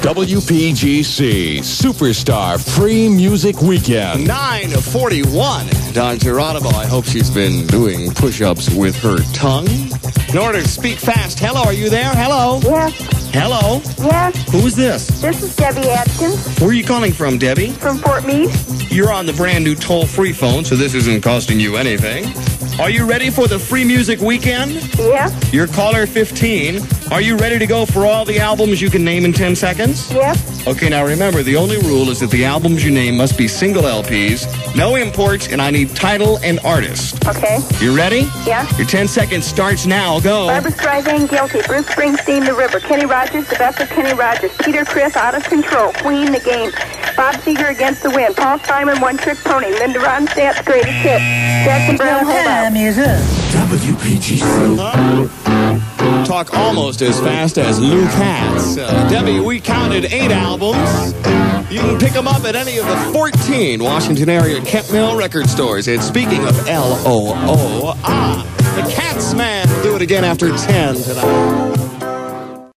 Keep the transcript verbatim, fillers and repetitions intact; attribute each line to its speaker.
Speaker 1: W P G C Superstar Free Music Weekend.
Speaker 2: nine forty-one. Don Geronimo, I hope she's been doing push-ups with her tongue. In order to speak fast, hello, are you there? Hello?
Speaker 3: Yes.
Speaker 2: Hello?
Speaker 3: Yes.
Speaker 2: Who is this?
Speaker 3: This is Debbie Atkins.
Speaker 2: Where are you calling from, Debbie?
Speaker 3: From Fort Meade.
Speaker 2: You're on the brand new toll-free phone, so this isn't costing you anything. Are you ready for the Free Music Weekend?
Speaker 3: Yes.
Speaker 2: You're caller fifteen. Are you ready to go for all the albums you can name in ten seconds?
Speaker 3: Yes.
Speaker 2: Okay, now remember, the only rule is that the albums you name must be single L Ps, no imports, and I need title and artist.
Speaker 3: Okay.
Speaker 2: You ready?
Speaker 3: Yeah.
Speaker 2: Your ten seconds starts now. Go.
Speaker 3: Barbra Streisand, Guilty. Bruce Springsteen, The River. Kenny Rogers, The Best of Kenny Rogers. Peter Criss, Out of Control. Queen, The Game. Bob Seger, Against the Wind. Paul Simon, One Trick Pony. Linda Ronstadt's Greatest Hits. Jackson Brown, Hold Out.
Speaker 1: W P G C.
Speaker 2: Talk almost as fast as Lou Katz. Uh, Debbie, we counted eight albums. You can pick them up at any of the fourteen Washington area Kent Mill record stores. And speaking of L O O, ah, the Katz Man will do it again after ten tonight.